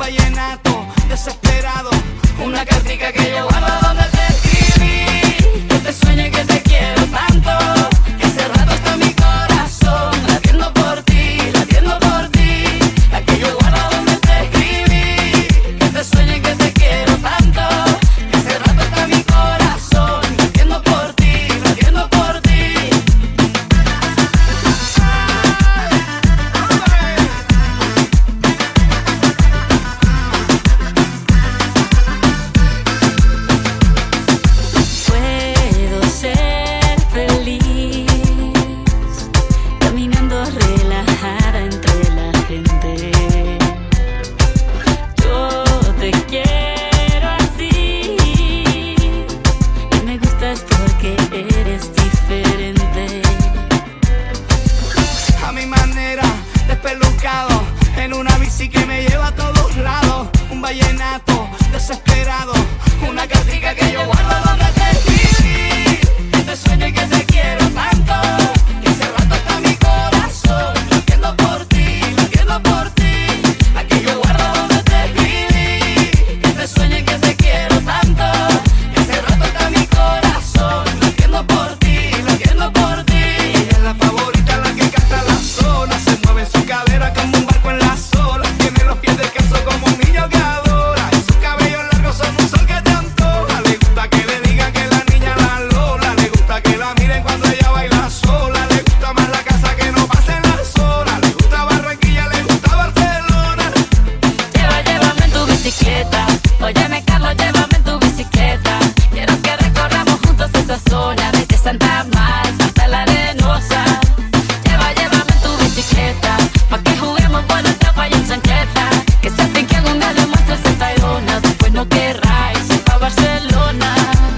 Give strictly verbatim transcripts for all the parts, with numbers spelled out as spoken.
vallenato desesperado, una cartica que yo guardo donde te escribí, que te sueño y que te quiero tanto, que hace rato está mi corazón latiendo por ti, latiendo por ti, la que yo guardo donde te escribí, que te sueño y que te quiero tanto, que hace rato está mi corazón latiendo por ti, latiendo por ti. Puedo ser feliz caminando relajada entre la gente. Yo te quiero así y me gustas porque eres diferente. A mi manera, despelucado, en una bici que me lleva a todos lados, un vallenato desesperado, una cartica que yo guardo donde te escribí, que te sueño y que te quiero tanto, que hace rato está mi corazón latiendo por ti, latiendo por ti, la que yo guardo donde te escribí, que te sueño y que te quiero tanto, que hace rato está mi corazón latiendo por ti, latiendo por ti. Ella es la favorita, la que canta la zona, se mueve su cadera como un barco en las olas, tiene los pies descalzos como un niño que adora, y sus cabellos largos son un sol que te antoja. Le gusta que le digan que la niña la Lola, le gusta que la miren cuando ella baila sola, le gusta más la casa que no pasen las horas, le gusta Barranquilla, le gusta Barcelona. Lleva, llévame en tu bicicleta. Óyeme, Carlos, llévame en tu bicicleta. Quiero que recorramos juntos esa zona, desde Santa Marta hasta la Arenosa. Lleva, llévame en tu bicicleta, pa' que juguemos por la tapa y en chancleta. Que se fin que algún día le muestres el Tayrona, después no querráis ir pa' Barcelona.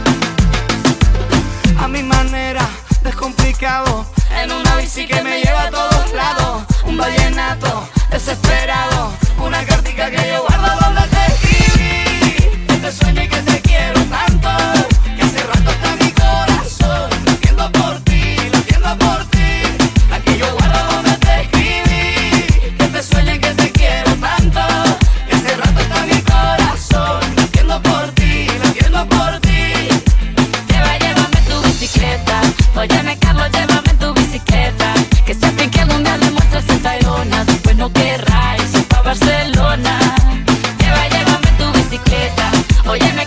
A mi manera, descomplicado, en una bici que me lleva a todos lados, un vallenato desesperado, una cartica que yo guardo donde te escribí, que te sueño y que te quiero tanto, que hace rato está mi corazón latiendo por ti, latiendo por ti, la que yo guardo donde te escribí, que te sueño y que te quiero tanto, que hace rato está mi corazón latiendo por ti, latiendo por ti. Lleva, llévame en tu bicicleta. Óyeme, Carlos, llévame en tu bicicleta. Que se fin que algún día le muestres el Tayrona, después no querráis ir pa' Barcelona. Lleva, llévame en tu bicicleta. Óyeme,